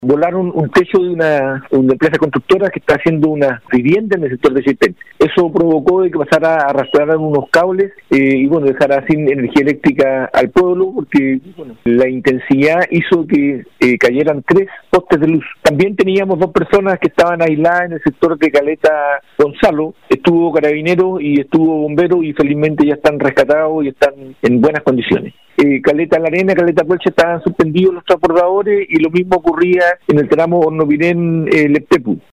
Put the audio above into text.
volaron un techo de una empresa constructora que está haciendo una vivienda en el sector de Chiltén. Eso provocó de que pasara a arrastrar unos cables y bueno, dejara sin energía eléctrica al pueblo, porque bueno, la intensidad hizo que cayeran 3 postes de luz. También teníamos 2 personas que estaban aisladas en el sector de Caleta Gonzalo. Estuvo carabinero y estuvo bombero y felizmente ya están rescatados y están en buenas condiciones. Caleta La Arena, Caleta Puelche estaban suspendidos los transbordadores y lo mismo ocurría en el tramo Hornopirén Leptepu.